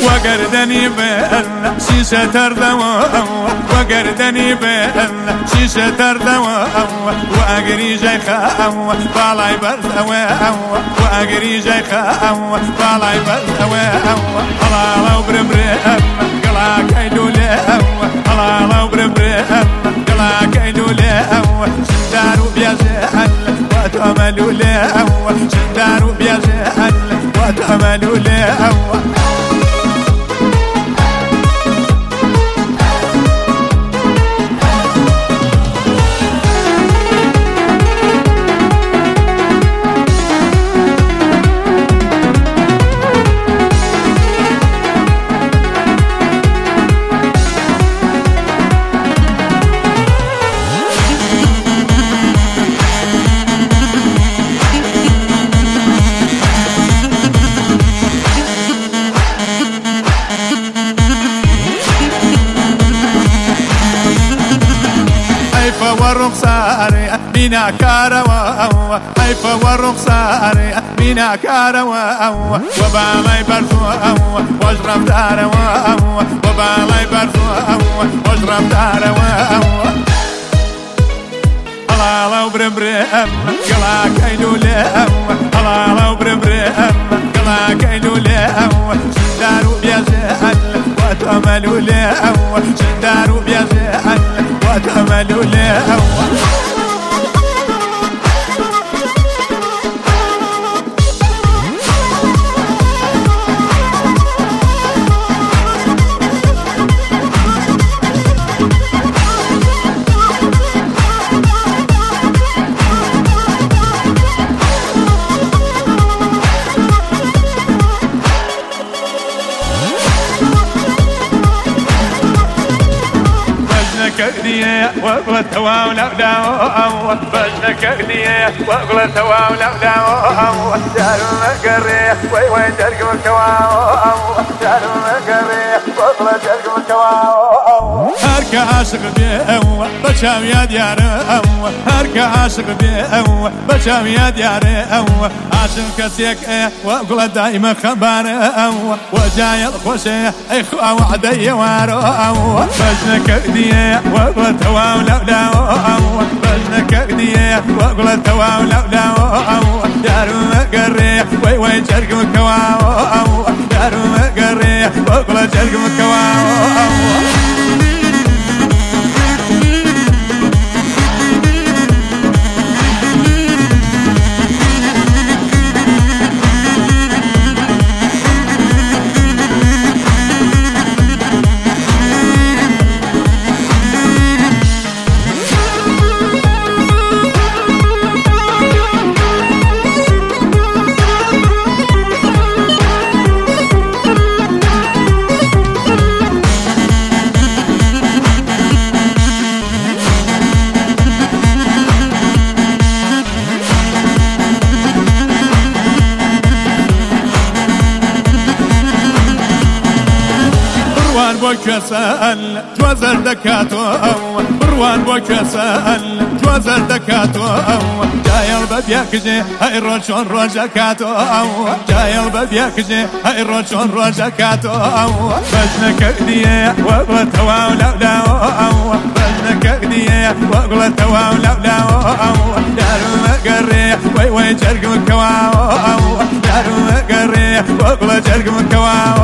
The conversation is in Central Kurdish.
وقردني بأن شيشة تردوى وقردني بأن شيشة تردوى وأقري جيخا طالعي برثوى وأقري جيخا طالعي برثوى الله وبربرم قلا كيدولي الله وبربرم قلا كيدولي شندارو بيجهل وتأملوا لي شندارو بيجهل وتأملوا لي والرخصاري بنا كاروا حيفا والرخصاري بنا كاروا وبالي برثو واجرب داروا وبالي برثو واجرب داروا الله وبربرم قلا كيدولي الله وبربرم قلا كيدولي شندارو بيجهل وتأملوا لي شندارو بيجهل وتأملوا لي كردية وقلت واو لا داو بجنا كردية وقلت واو لا داو دارو مقري وي ترقم كواو دارو مقري وقلت ترقم كواو هرك عاشق بيه بشام يا ديار هرك عاشق بيه بشام يا ديار عاشق كسيك وقلت دايما خبار وجاي الخوشي اخوة وعدي وارو بجنا كردية وقلت واو لا داو بجنا كردية وقلت واو لا داو دارو مقري وي ترقم كواو دارو مقري وقلت ترقم كواو بروان بوكسل توزر دكاتو بروان بوكسل توزر دكاتو جاي الباب يكجي هاي روشون روجكاتو جاي الباب يكجي هاي روشون روجكاتو بجنا كردية وقلت واو لا داو بجنا كردية وقلت واو لا داو دارو مقري وي ترقم كواو دارو مقري وقلت ترقم كواو